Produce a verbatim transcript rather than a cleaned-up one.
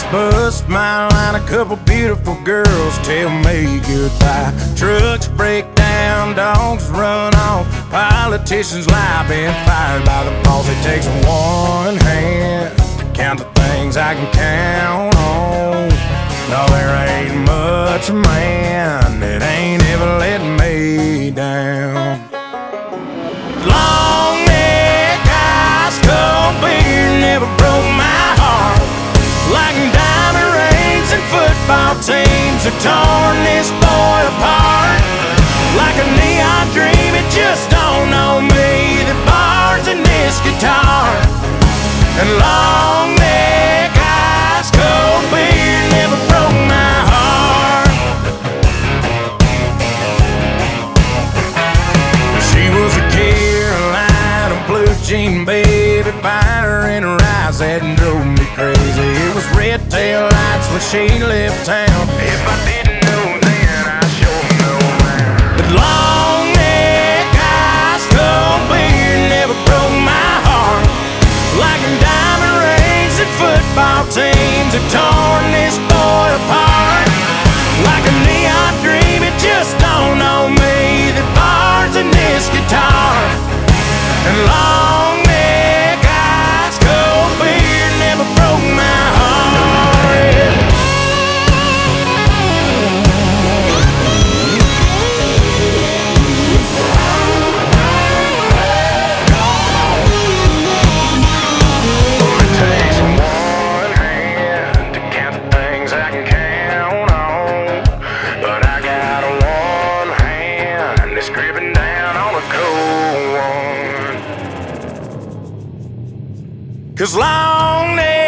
bus, smile line, a couple beautiful girls tell me goodbye. Trucks break down, dogs run off, politicians lie, been fired by the boss. It takes one hand to count the things I can count on. No, there ain't much man that ain't ever let me down. Long neck, ice cold beer never broke my heart. Like diamond rings and football teams have torn this boy apart. Like a neon dream, it just don't know me. The bars in this guitar and long neck, ice cold beer never broke my heart. She was a Carolina blue jean baby, fire in her eyes that drove me crazy. It was red tail lights when she left town. If I didn't know then, I sure know now. But long neck, ice cold beer never broke my heart. Like diamond rings and football teams have torn this boy apart. Like a neon dream, it just don't know me. The bars in this guitar and long neck, ice cold beer never broke my heart. It takes one hand to count the things I can count on, but I got one hand that's gripping down on a cold one. 'Cause long neck